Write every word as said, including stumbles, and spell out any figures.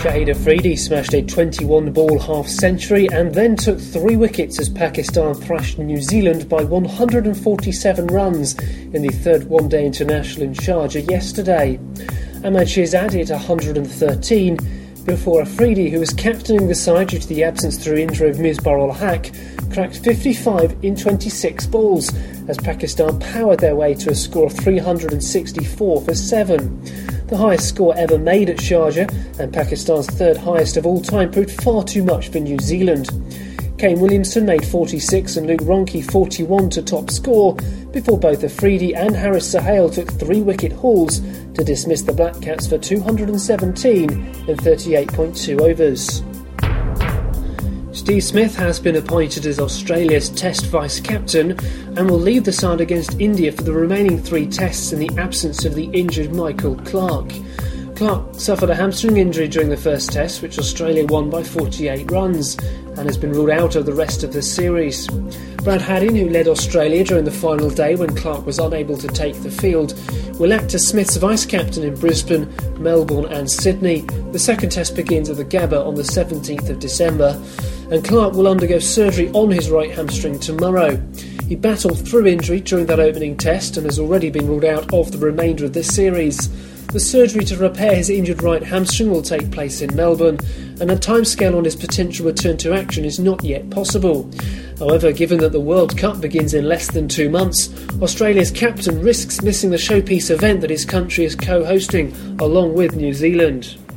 Shahid Afridi smashed a twenty-one ball half-century and then took three wickets as Pakistan thrashed New Zealand by one hundred forty-seven runs in the third one-day international in Sharjah yesterday. Ahmad Shehzad hit one hundred thirteen before Afridi, who was captaining the side due to the absence through injury of Misbah-ul-Haq, cracked fifty-five in twenty-six balls as Pakistan powered their way to a score of three hundred sixty-four for seven. The highest score ever made at Sharjah, and Pakistan's third highest of all time, proved far too much for New Zealand. Kane Williamson made forty-six and Luke Ronchi forty-one to top score, before both Afridi and Haris Sohail took three wicket hauls to dismiss the Black Caps for two hundred seventeen in thirty-eight point two overs. Steve Smith has been appointed as Australia's Test vice-captain and will lead the side against India for the remaining three tests in the absence of the injured Michael Clarke. Clarke suffered a hamstring injury during the first test, which Australia won by forty-eight runs, and has been ruled out of the rest of the series. Brad Haddin, who led Australia during the final day when Clarke was unable to take the field, will act as Smith's vice-captain in Brisbane, Melbourne and Sydney. The second test begins at the Gabba on the seventeenth of December, and Clarke will undergo surgery on his right hamstring tomorrow. He battled through injury during that opening test and has already been ruled out of the remainder of this series. The surgery to repair his injured right hamstring will take place in Melbourne, and a timescale on his potential return to action is not yet possible. However, given that the World Cup begins in less than two months, Australia's captain risks missing the showpiece event that his country is co-hosting along with New Zealand.